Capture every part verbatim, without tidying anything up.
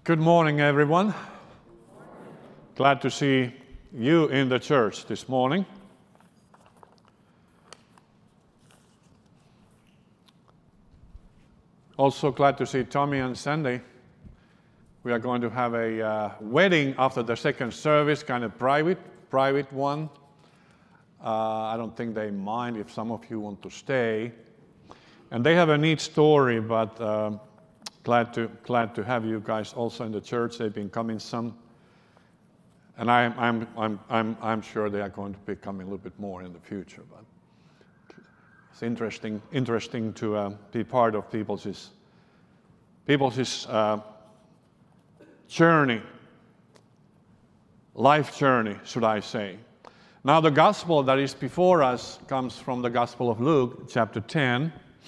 Good morning, everyone. Glad to see you in the church this morning. Also glad to see Tommy and Sandy. We are going to have a uh, wedding after the second service, kind of private, private one. Uh, I don't think they mind if some of you want to stay. And they have a neat story, but uh, glad to glad to have you guys also in the church. They've been coming some, and I'm I'm I'm I'm I'm sure they are going to be coming a little bit more in the future. But it's interesting interesting to uh, be part of people's people's uh, journey, life journey, should I say? Now the gospel that is before us comes from the Gospel of Luke, chapter ten.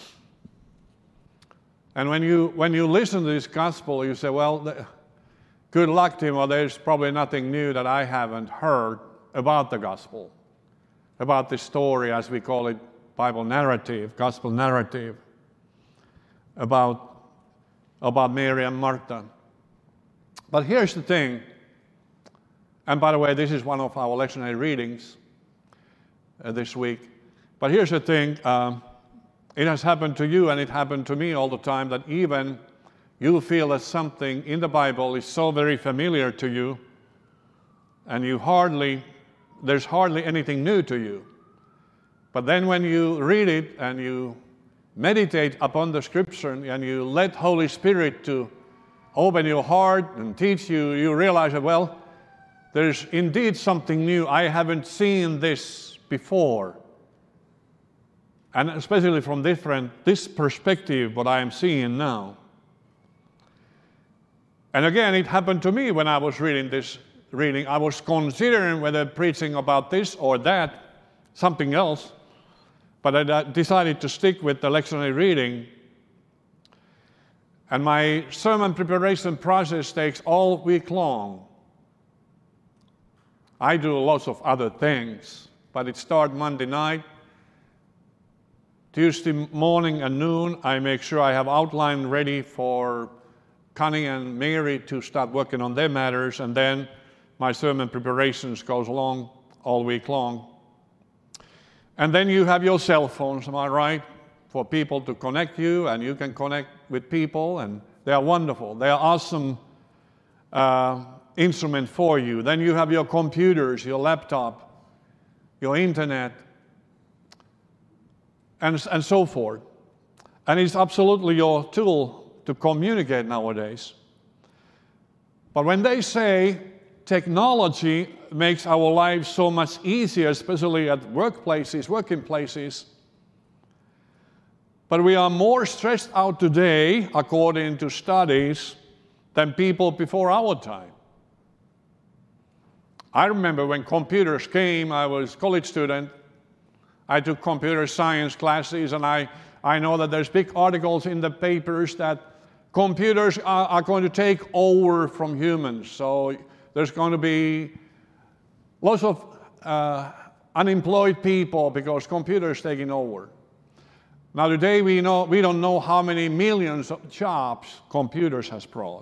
And when you when you listen to this gospel, you say, well, the, good luck, Tim, or there's probably nothing new that I haven't heard about the gospel, about this story, as we call it, Bible narrative, gospel narrative, about, about Mary and Martha. But here's the thing, and by the way, this is one of our lectionary readings uh, this week, but here's the thing, um, it has happened to you and it happened to me all the time that even you feel that something in the Bible is so very familiar to you and you hardly, there's hardly anything new to you. But then when you read it and you meditate upon the scripture and you let Holy Spirit to open your heart and teach you, you realize that, well, there's indeed something new. I haven't seen this before. And especially from different, this perspective, what I am seeing now. And again, it happened to me when I was reading this reading. I was considering whether preaching about this or that, something else, but I decided to stick with the lectionary reading. And my sermon preparation process takes all week long. I do lots of other things, but it starts Monday night. Tuesday morning and noon, I make sure I have outline ready for Connie and Mary to start working on their matters, and then my sermon preparations goes along all week long. And then you have your cell phones, am I right, for people to connect you, and you can connect with people, and they are wonderful. They are awesome uh, instrument for you. Then you have your computers, your laptop, your internet, And, and so forth. And it's absolutely your tool to communicate nowadays. But when they say technology makes our lives so much easier, especially at workplaces, working places, but we are more stressed out today, according to studies, than people before our time. I remember when computers came, I was a college student, I took computer science classes, and I, I know that there's big articles in the papers that computers are, are going to take over from humans. So there's going to be lots of uh, unemployed people because computers taking over. Now today we know we don't know how many millions of jobs computers has brought.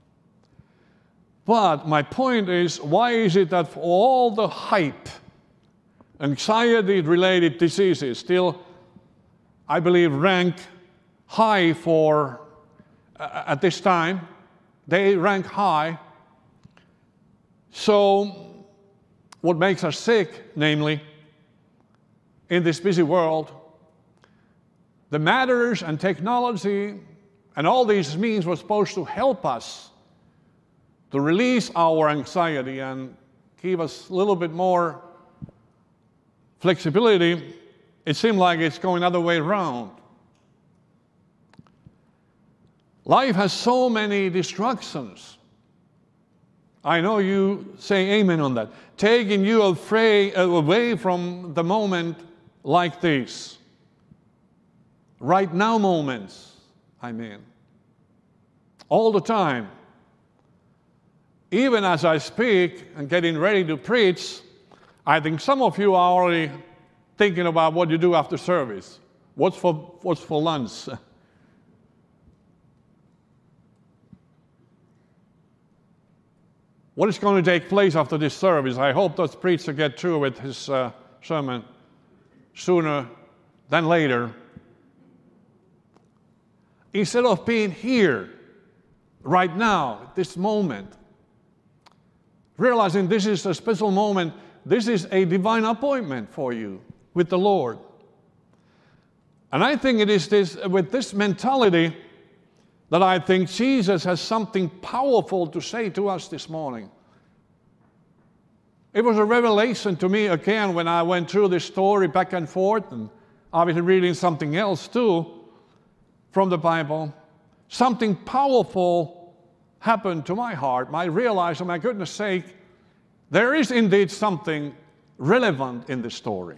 But my point is, why is it that for all the hype, anxiety-related diseases still, I believe, rank high for, uh, at this time, they rank high. So what makes us sick, namely, in this busy world, the matters and technology and all these means were supposed to help us to release our anxiety and give us a little bit more flexibility. It seemed like it's going the other way around. Life has so many distractions. I know you say amen on that. Taking you away from the moment like this. Right now moments, I mean. All the time. Even as I speak and getting ready to preach, I think some of you are already thinking about what you do after service. What's for, what's for lunch? what is going to take place after this service. I hope that preacher get through with his uh, sermon sooner than later. Instead of being here, right now, at this moment, realizing this is a special moment, this is a divine appointment for you with the Lord. And I think it is this, with this mentality that I think Jesus has something powerful to say to us this morning. It was a revelation to me again when I went through this story back and forth, and obviously reading something else too from the Bible. Something powerful happened to my heart. I realized, oh my goodness sake, there is indeed something relevant in this story.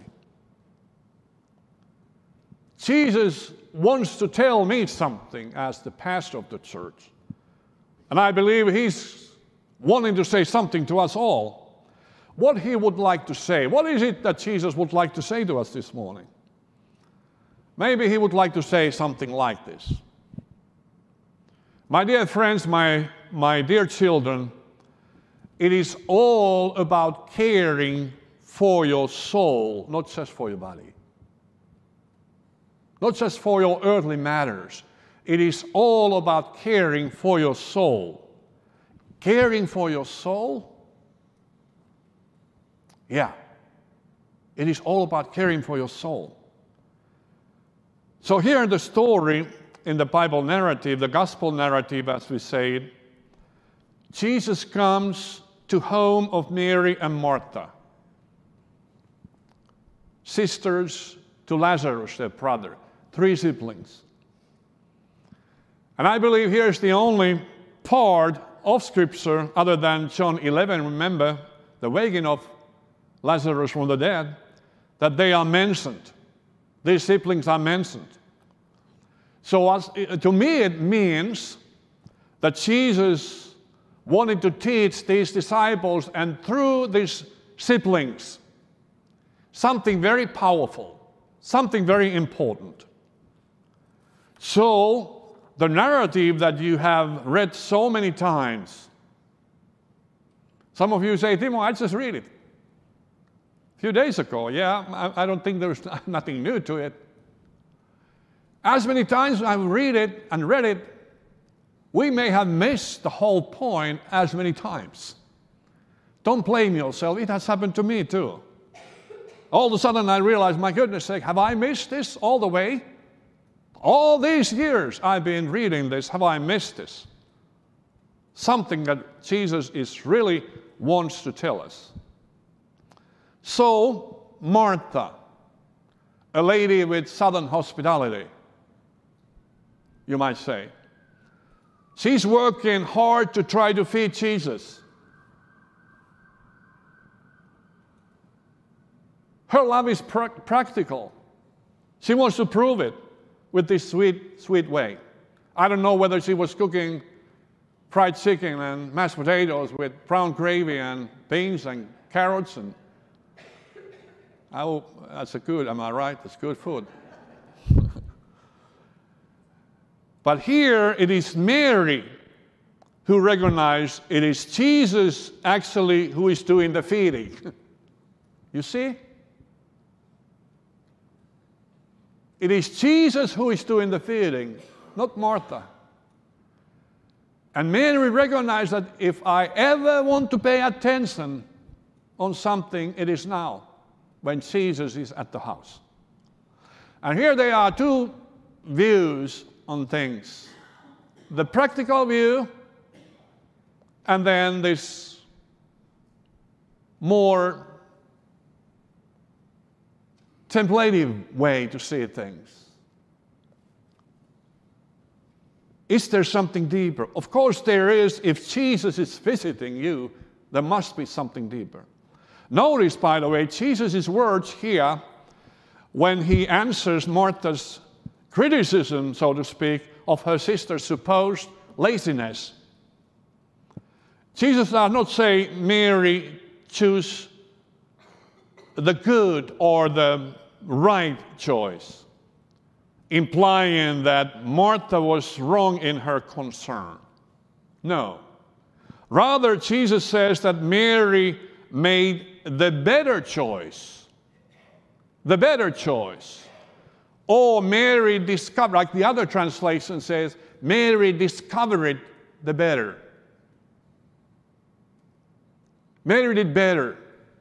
Jesus wants to tell me something as the pastor of the church. And I believe he's wanting to say something to us all. What he would like to say. What is it that Jesus would like to say to us this morning? Maybe he would like to say something like this. My dear friends, my, my dear children, it is all about caring for your soul, not just for your body. Not just for your earthly matters. It is all about caring for your soul. Caring for your soul? Yeah. It is all about caring for your soul. So here in the story, in the Bible narrative, the gospel narrative as we say it, Jesus comes to home of Mary and Martha, sisters to Lazarus, their brother. Three siblings. And I believe here's the only part of Scripture other than John eleven, remember, the waking of Lazarus from the dead, that they are mentioned. These siblings are mentioned. So as, to me it means that Jesus wanted to teach these disciples and through these siblings something very powerful, something very important. So, the narrative that you have read so many times, some of you say, Timo, I just read it a few days ago. Yeah, I, I don't think there's nothing new to it. As many times I've read it and read it, we may have missed the whole point as many times. Don't blame yourself. It has happened to me too. All of a sudden I realize, my goodness sake, have I missed this all the way? All these years I've been reading this, have I missed this? Something that Jesus is really wants to tell us. So, Martha, a lady with southern hospitality, you might say. She's working hard to try to feed Jesus. Her love is pra- practical. She wants to prove it with this sweet, sweet way. I don't know whether she was cooking fried chicken and mashed potatoes with brown gravy and beans and carrots. And oh, that's a good, am I right? That's good food. But here it is Mary who recognized it is Jesus actually who is doing the feeding. You see? It is Jesus who is doing the feeding, not Martha. And Mary recognized that if I ever want to pay attention on something, it is now, when Jesus is at the house. And here there are two views on things. The practical view, and then this more contemplative way to see things. Is there something deeper? Of course there is. If Jesus is visiting you, there must be something deeper. Notice, by the way, Jesus' words here when he answers Martha's criticism, so to speak, of her sister's supposed laziness. Jesus does not say, Mary, choose the good or the right choice, implying that Martha was wrong in her concern. No. Rather, Jesus says that Mary made the better choice. The better choice. Or Mary discovered, like the other translation says, Mary discovered the better. Mary did better.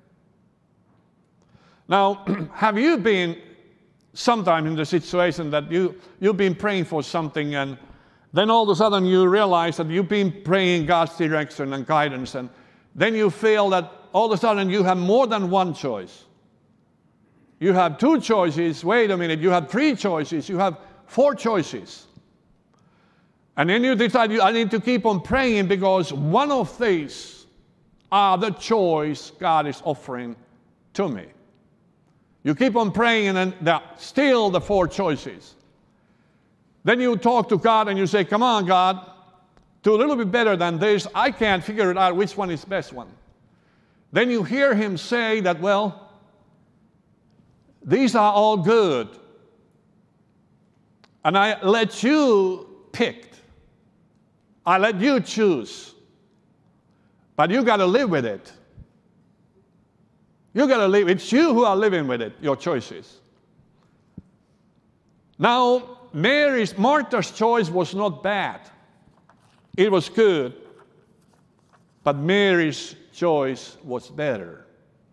Now, have you been sometime in the situation that you, you've been praying for something, and then all of a sudden you realize that you've been praying God's direction and guidance, and then you feel that all of a sudden you have more than one choice. You have two choices, wait a minute, you have three choices, you have four choices. And then you decide, I need to keep on praying because one of these are the choice God is offering to me. You keep on praying and then there are still the four choices. Then you talk to God and you say, come on, God, do a little bit better than this. I can't figure it out which one is the best one. Then you hear him say that, well, these are all good. And I let you pick. I let you choose. But you got to live with it. You got to live. It's you who are living with it, your choices. Now, Mary's, Martha's choice was not bad. It was good. But Mary's choice was better.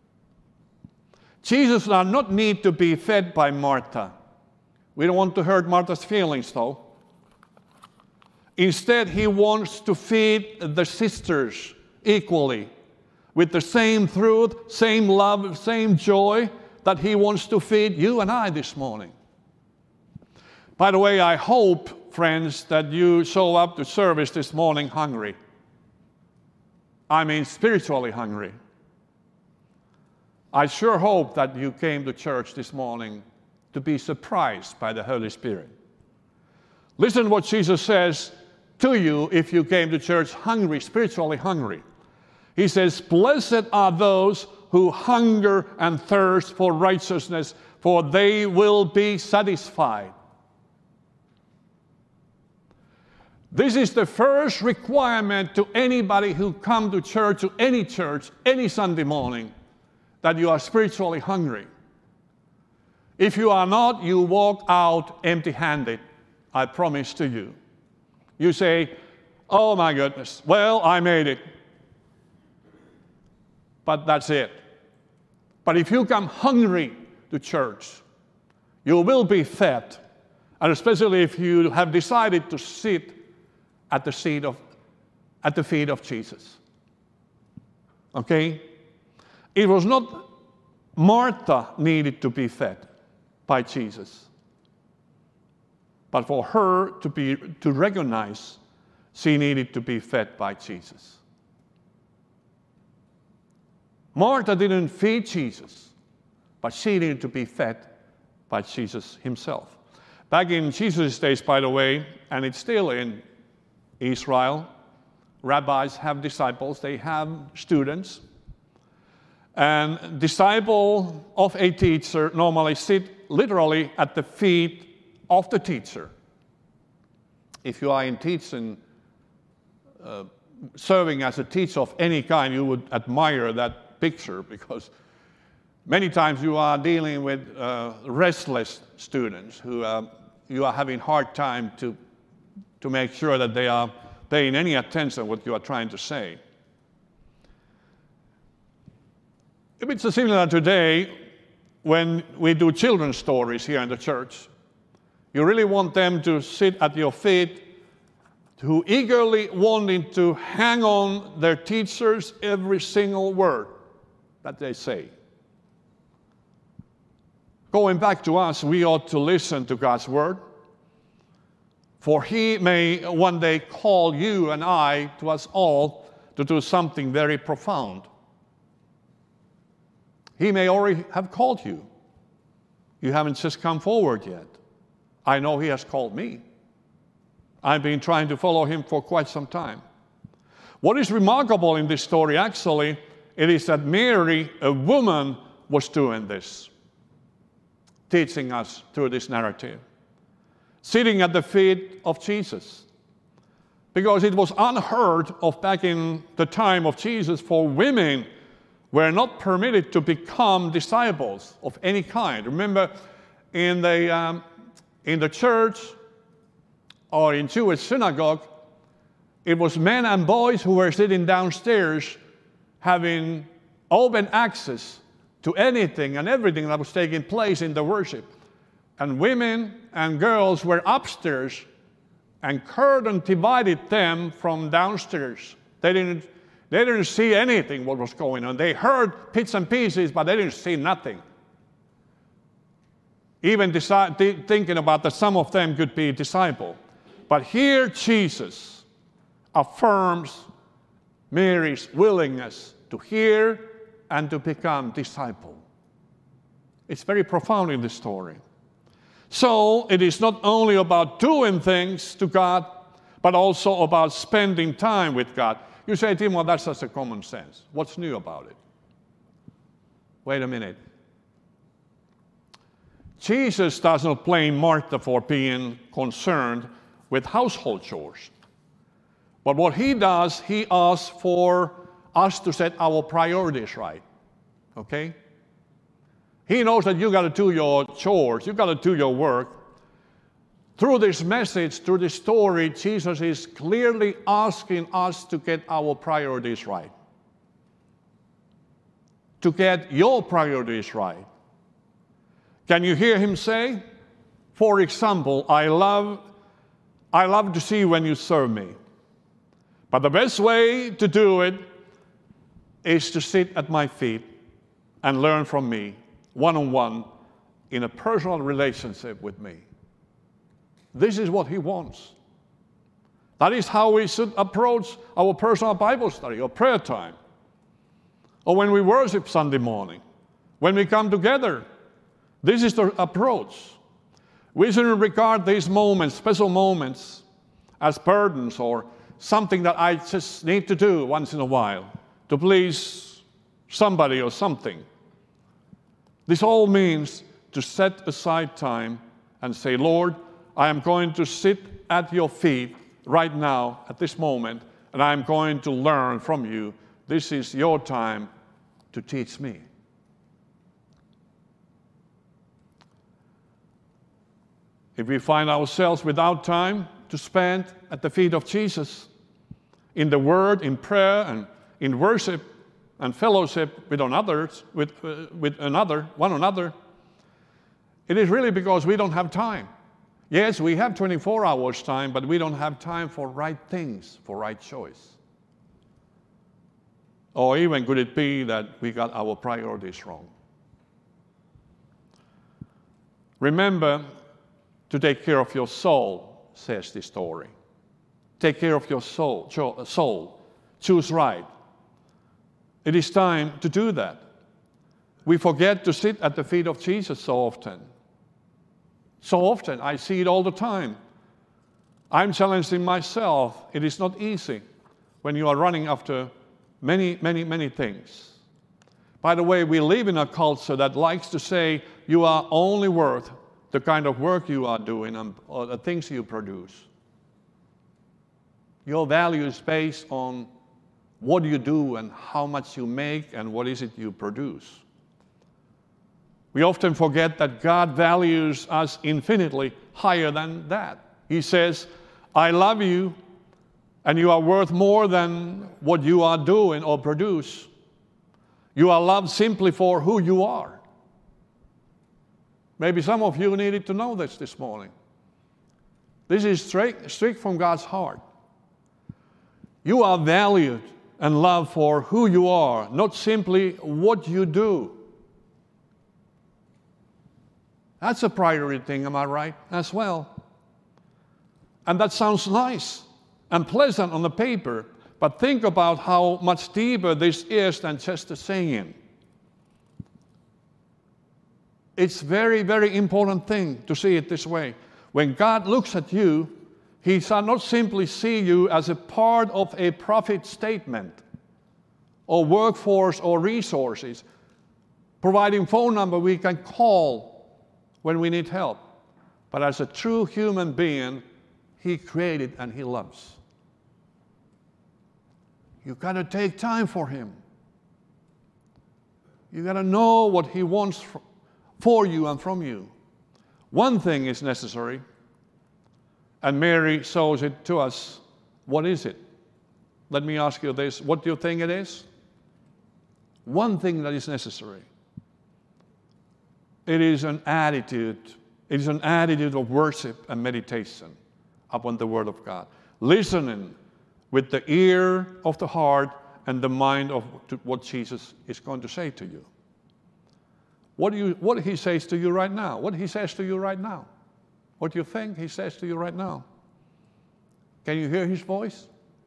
Jesus does not need to be fed by Martha. We don't want to hurt Martha's feelings, though. Instead, he wants to feed the sisters equally with the same truth, same love, same joy that he wants to feed you and I this morning. By the way, I hope, friends, that you show up to service this morning hungry. I mean spiritually hungry. I sure hope that you came to church this morning to be surprised by the Holy Spirit. Listen to what Jesus says to you if you came to church hungry, spiritually hungry. He says, blessed are those who hunger and thirst for righteousness, for they will be satisfied. This is the first requirement to anybody who comes to church, to any church, any Sunday morning, that you are spiritually hungry. If you are not, you walk out empty-handed, I promise to you. You say, oh my goodness, well, I made it. But that's it. But if you come hungry to church, you will be fed, and especially if you have decided to sit at the seat of, at the feet of Jesus. Okay? It was not Martha needed to be fed by Jesus, but for her to be to recognize she needed to be fed by Jesus. Martha didn't feed Jesus, but she needed to be fed by Jesus himself. Back in Jesus' days, by the way, and it's still in Israel, rabbis have disciples, they have students. And disciple of a teacher normally sit literally at the feet of the teacher. If you are in teaching, uh, serving as a teacher of any kind, you would admire that picture, because many times you are dealing with uh, restless students who uh, you are having hard time to, to make sure that they are paying any attention to what you are trying to say. It's similar today when we do children's stories here in the church. You really want them to sit at your feet, who eagerly wanting to hang on their teachers every single word that they say. Going back to us, we ought to listen to God's word, for he may one day call you and I, to us all, to do something very profound. He may already have called you. You haven't just come forward yet. I know he has called me. I've been trying to follow him for quite some time. What is remarkable in this story, actually, it is that Mary, a woman, was doing this, teaching us through this narrative, sitting at the feet of Jesus. Because it was unheard of back in the time of Jesus for women were not permitted to become disciples of any kind. Remember, in the, um, in the church or in Jewish synagogue, it was men and boys who were sitting downstairs having open access to anything and everything that was taking place in the worship. And women and girls were upstairs, and curtain divided them from downstairs. They didn't They didn't see anything what was going on. They heard bits and pieces, but they didn't see nothing. Even decide, th- thinking about that some of them could be disciple. But here Jesus affirms Mary's willingness to hear and to become disciple. It's very profound in this story. So it is not only about doing things to God, but also about spending time with God. You say, Timo, that's just a common sense. What's new about it? Wait a minute. Jesus does not blame Martha for being concerned with household chores. But what he does, he asks for us to set our priorities right. Okay? He knows that you got to do your chores, you got to do your work. Through this message, through this story, Jesus is clearly asking us to get our priorities right. To get your priorities right. Can you hear him say, for example, I love, I love to see when you serve me. But the best way to do it is to sit at my feet and learn from me, one-on-one, in a personal relationship with me. This is what he wants. That is how we should approach our personal Bible study or prayer time. Or when we worship Sunday morning. When we come together. This is the approach. We shouldn't regard these moments, special moments, as burdens or something that I just need to do once in a while to please somebody or something. This all means to set aside time and say, Lord, I am going to sit at your feet right now, at this moment, and I am going to learn from you. This is your time to teach me. If we find ourselves without time to spend at the feet of Jesus, in the Word, in prayer, and in worship, and fellowship with others, with, uh, with another, one another, it is really because we don't have time. Yes, we have twenty-four hours time, but we don't have time for right things, for right choice. Or even could it be that we got our priorities wrong? Remember to take care of your soul, says this story. Take care of your soul, soul. Choose right. It is time to do that. We forget to sit at the feet of Jesus so often. So often, I see it all the time. I'm challenging myself. It is not easy when you are running after many, many, many things. By the way, we live in a culture that likes to say you are only worth the kind of work you are doing and, or the things you produce. Your value is based on what you do and how much you make and what is it you produce. We often forget that God values us infinitely higher than that. He says, I love you, and you are worth more than what you are doing or produce. You are loved simply for who you are. Maybe some of you needed to know this this morning. This is straight, straight from God's heart. You are valued and loved for who you are, not simply what you do. That's a priority thing, am I right? As well. And that sounds nice and pleasant on the paper, but think about how much deeper this is than just a saying. It's a very, very important thing to see it this way. When God looks at you, he does not simply see you as a part of a profit statement or workforce or resources, providing phone number we can call when we need help. But as a true human being, he created and he loves. You got to take time for him. You got to know what he wants for you and from you. One thing is necessary, and Mary shows it to us. What is it? Let me ask you this. What do you think it is? One thing that is necessary. It is an attitude. It is an attitude of worship and meditation upon the Word of God. Listening with the ear of the heart and the mind of what Jesus is going to say to you. What, do you, what he says to you right now. What he says to you right now. What do you think he says to you right now? Can you hear his voice?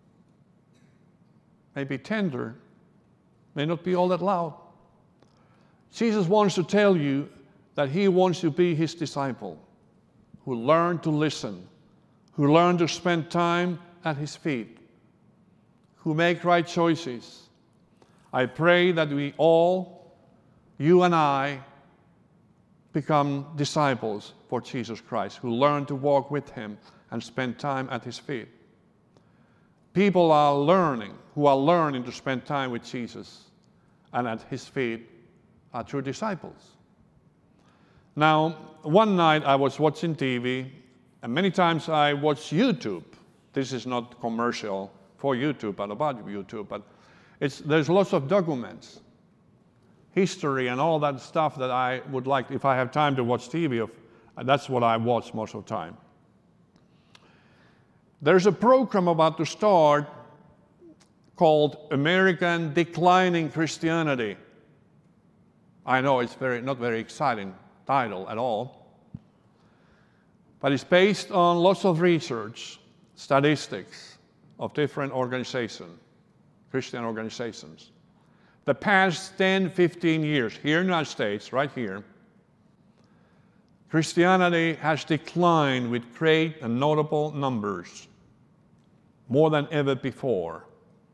Maybe tender, may not be all that loud. Jesus wants to tell you that he wants to be his disciple, who learn to listen, who learn to spend time at his feet, who make right choices. I pray that we all, you and I, become disciples for Jesus Christ, who learn to walk with him and spend time at his feet. People are learning, who are learning to spend time with Jesus and at his feet are true disciples. Now, one night I was watching T V, and many times I watch YouTube. This is not commercial for YouTube, but about YouTube, but it's, there's lots of documents, history and all that stuff that I would like, if I have time to watch T V, of, that's what I watch most of the time. There's a program about to start called American Declining Christianity. I know it's very, not very exciting title at all, but it's based on lots of research, statistics of different organizations, Christian organizations. The past ten, fifteen years, here in the United States, right here, Christianity has declined with great and notable numbers, more than ever before.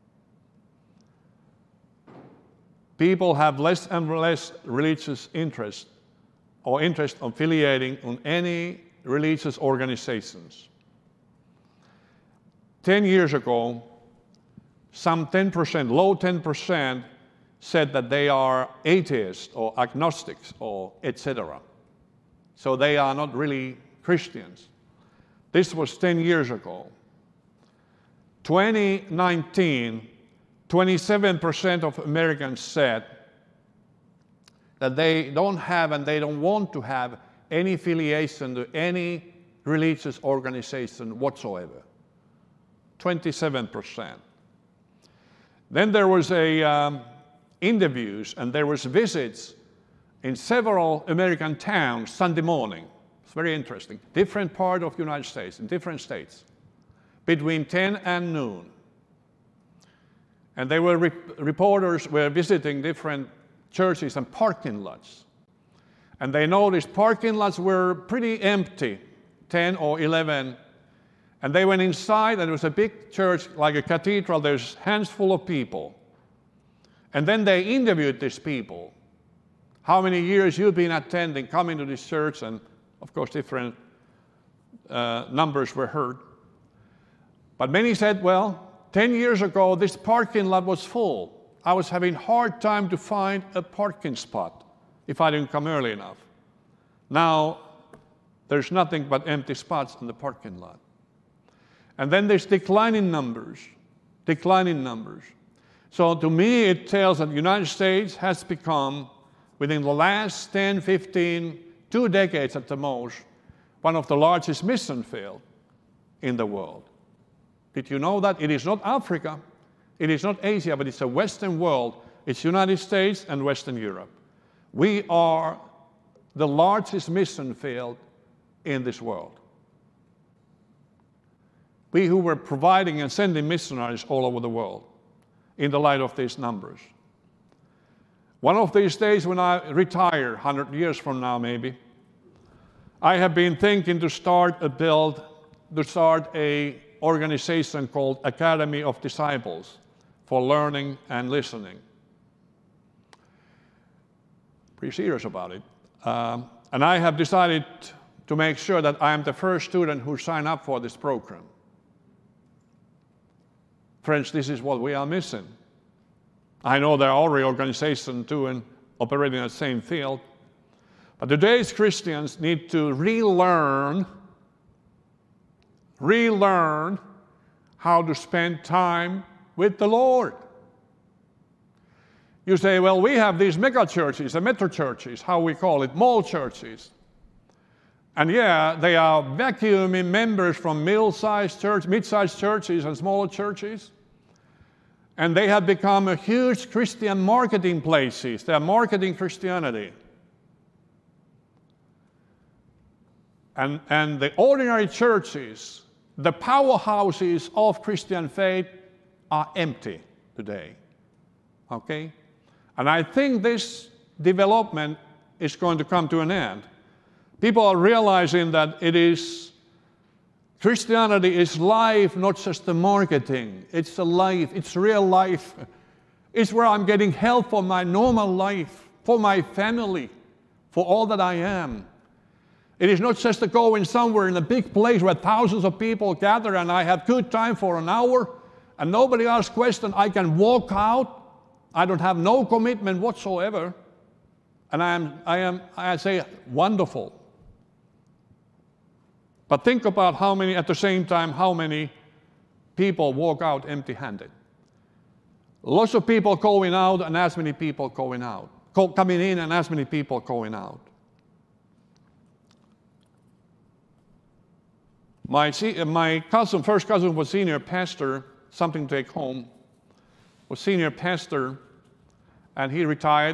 People have less and less religious interest or interest affiliating on any religious organizations. Ten years ago, some ten percent, low ten percent, said that they are atheists or agnostics or et cetera. So they are not really Christians. This was ten years ago. twenty nineteen, twenty-seven percent of Americans said that they don't have and they don't want to have any affiliation to any religious organization whatsoever. twenty-seven percent. Then there was a um, interviews and there was visits in several American towns Sunday morning. It's very interesting. Different part of the United States, in different states, between ten and noon. And they were re reporters were visiting different churches and parking lots. And they noticed parking lots were pretty empty, ten or eleven. And they went inside, and there was a big church, like a cathedral. There's hands full of people. And then they interviewed these people. How many years you've been attending, coming to this church? And of course, different uh, numbers were heard. But many said, well, ten years ago, this parking lot was full. I was having a hard time to find a parking spot if I didn't come early enough. Now, there's nothing but empty spots in the parking lot. And then there's declining numbers, declining numbers. So to me, it tells that the United States has become, within the last ten, fifteen, two decades at the most, one of the largest mission fields in the world. Did you know that? It is not Africa, it is not Asia, but it's a Western world. It's United States and Western Europe. We are the largest mission field in this world. We who were providing and sending missionaries all over the world in the light of these numbers. One of these days when I retire, one hundred years from now maybe, I have been thinking to start a build, to start a organization called Academy of Disciples for learning and listening. Pretty serious about it. Um, and I have decided to make sure that I am the first student who sign up for this program. Friends, this is what we are missing. I know there are other organizations too and operating in the same field. But today's Christians need to relearn, relearn how to spend time with the Lord. You say, well, we have these mega churches, the metro churches, how we call it, mall churches. And yeah, they are vacuuming members from middle-sized church, mid-sized churches and smaller churches. And they have become a huge Christian marketing places. They are marketing Christianity. And, and the ordinary churches, the powerhouses of Christian faith, are empty today. Okay? And I think this development is going to come to an end. People are realizing that it is, Christianity is life, not just the marketing. It's a life, it's real life. It's where I'm getting help for my normal life, for my family, for all that I am. It is not just to go in somewhere in a big place where thousands of people gather and I have good time for an hour and nobody asks questions. I can walk out. I don't have no commitment whatsoever. And I am, I am, I say, wonderful. But think about how many, at the same time, how many people walk out empty-handed. Lots of people going out and as many people going out. Coming in and as many people going out. My, my cousin, first cousin was senior pastor, something to take home, was senior pastor, and he retired.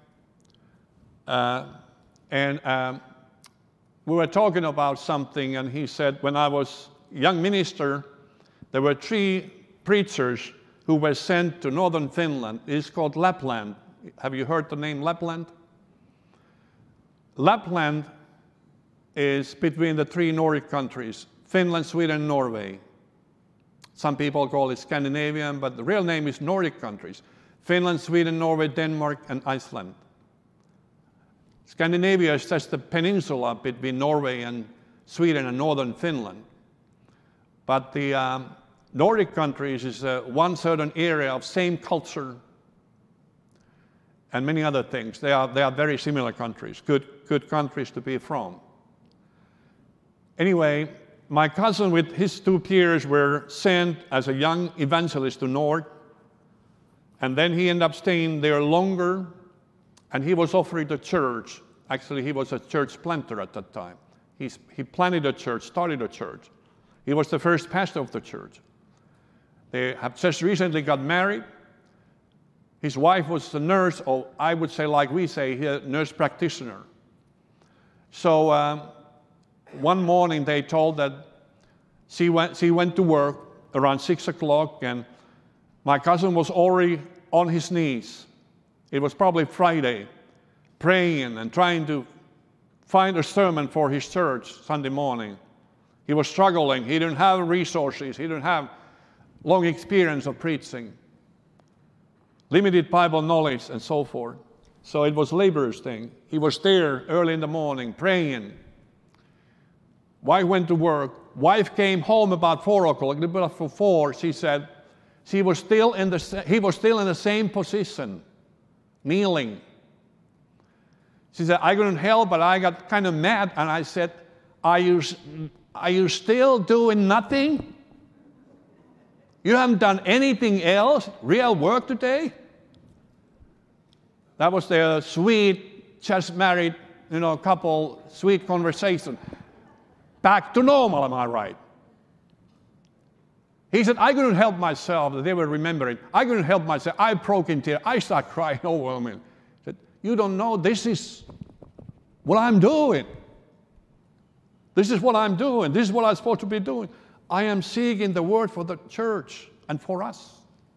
Uh, and um, we were talking about something, and he said, when I was a young minister, there were three preachers who were sent to northern Finland. It's called Lapland. Have you heard the name Lapland? Lapland is between the three Nordic countries, Finland, Sweden, Norway. Some people call it Scandinavian, but the real name is Nordic countries. Finland, Sweden, Norway, Denmark, and Iceland. Scandinavia is just the peninsula between Norway and Sweden and northern Finland. But the um, Nordic countries is uh, one certain area of same culture and many other things. They are, they are very similar countries, good, good countries to be from. Anyway, my cousin with his two peers were sent as a young evangelist to North, and then he ended up staying there longer, and he was offered a church. Actually, he was a church planter at that time. He's, he planted a church, started a church. He was the first pastor of the church. They have just recently got married. His wife was a nurse, or I would say, like we say here, nurse practitioner. So um, one morning they told that she went, she went to work around six o'clock, and my cousin was already on his knees. It was probably Friday, praying and trying to find a sermon for his church Sunday morning. He was struggling. He didn't have resources. He didn't have long experience of preaching, limited Bible knowledge, and so forth. So it was laborer's thing. He was there early in the morning praying. Wife went to work. Wife came home about four o'clock. A little bit after four, she said she was still in the, he was still in the same position, kneeling. She said, I couldn't help, but I got kind of mad, and I said, are you, are you still doing nothing? You haven't done anything else, real work today? That was their sweet, just married, you know, couple, sweet conversation. Back to normal, am I right? He said, I couldn't help myself. They were remembering. I couldn't help myself. I broke in tears. I started crying over him. He said, you don't know, this is what I'm doing. This is what I'm doing. This is what I'm supposed to be doing. I am seeking the word for the church and for us.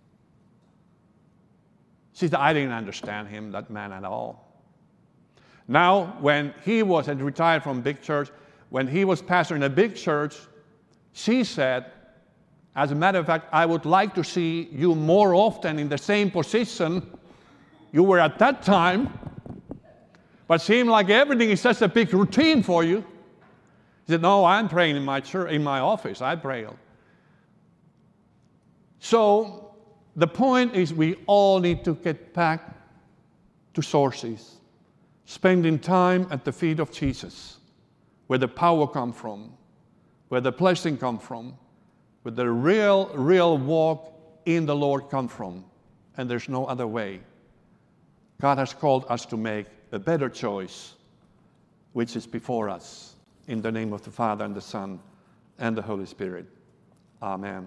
She said, I didn't understand him, that man, at all. Now, when he was and retired from big church, when he was pastor in a big church, she said, as a matter of fact, I would like to see you more often in the same position you were at that time, but seemed like everything is just a big routine for you. He said, no, I'm praying in my church, in my office. I pray. So the point is we all need to get back to sources, spending time at the feet of Jesus, where the power comes from, where the blessing comes from, where the real, real walk in the Lord comes from. And there's no other way. God has called us to make a better choice, which is before us. In the name of the Father, and the Son, and the Holy Spirit. Amen.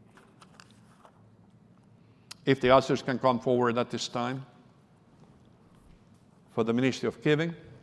If the ushers can come forward at this time for the ministry of giving.